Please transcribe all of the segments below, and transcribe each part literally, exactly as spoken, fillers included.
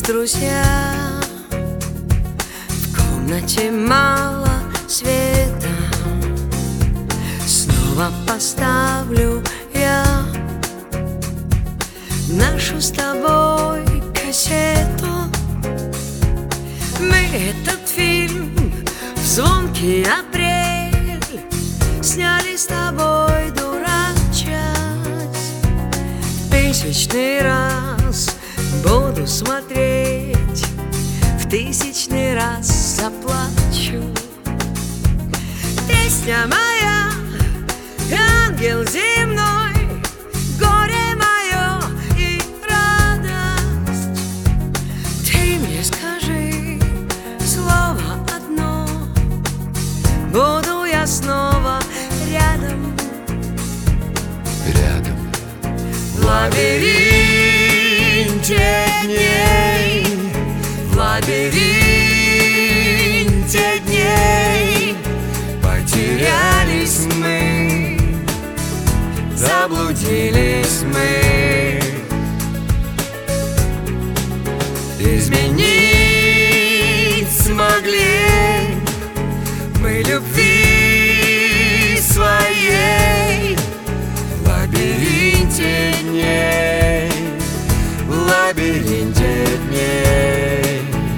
есть друзья. В комнате мало света. Снова поставлю я нашу с тобой кассету. Мы этот фильм в звонкий апрель сняли с тобой, дурачась. Тысячный раз буду смотреть, в тысячный раз заплачу. Песня моя, ангел земной, горе мое и радость. Ты мне скажи слово одно, буду я снова рядом. Рядом В лабиринте дней, в лабиринте дней потерялись мы, заблудились мы. Изменить смогли мы любви своей в лабиринте дней, в лабиринте дней.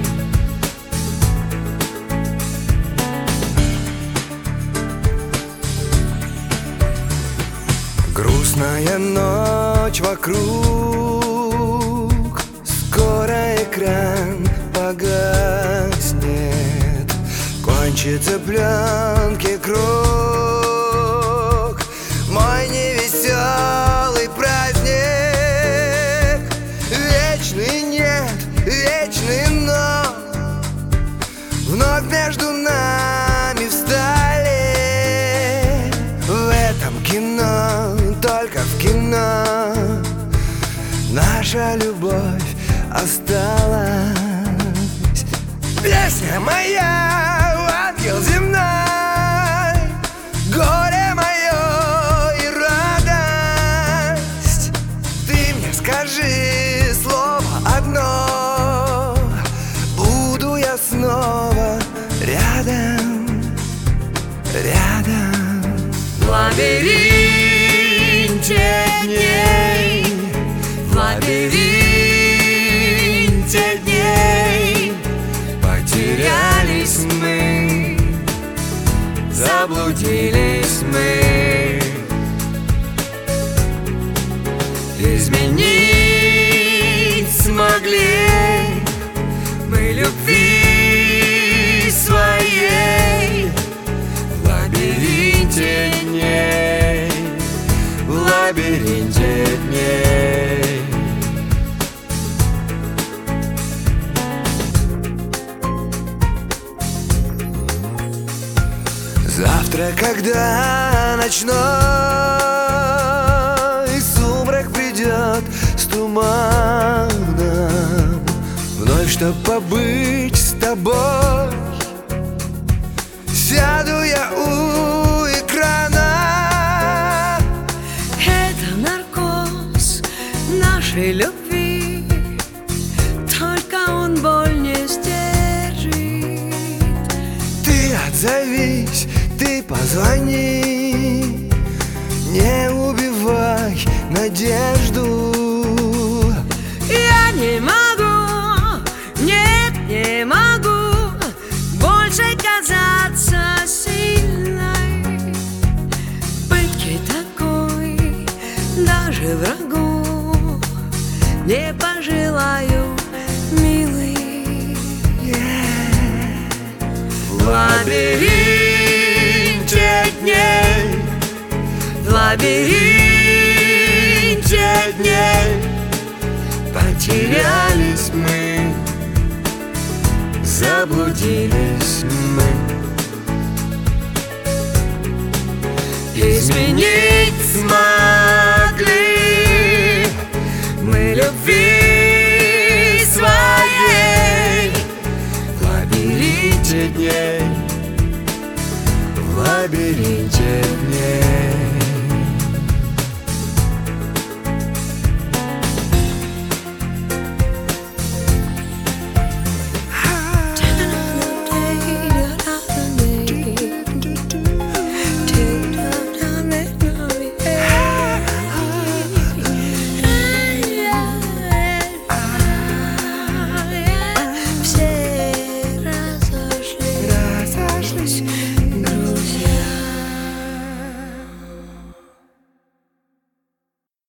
Грустная ночь вокруг, скоро экран погаснет, кончится пленки круг, мой невеселый праздник. Вечный нет, вечный но, вновь между нами встали. В этом кино, только в кино, наша любовь осталась. Песня моя, ангел земной, горе мое и радость. Ты мне скажи слово одно, буду я снова рядом, рядом. В лабиринте дней, в лабиринте дней потерялись мы, заблудились мы. Изменить смогли мы любви своей в лабиринте дней, в лабиринте дней. Завтра, когда ночной сумрак придет с туманом, вновь, чтоб побыть с тобой, сяду я у экрана. Это наркоз нашей любви, только он боль не сдержит. Ты отзовись, ты позвони, не убивай надежду. Я не могу, нет, не могу больше казаться сильной. Пытки такой даже врагу не пожелаю, милый. В лабиринте дней, в лабиринте дней потерялись мы, заблудились мы. Изменить смогли мы любви своей в лабиринте дней, в лабиринте дней.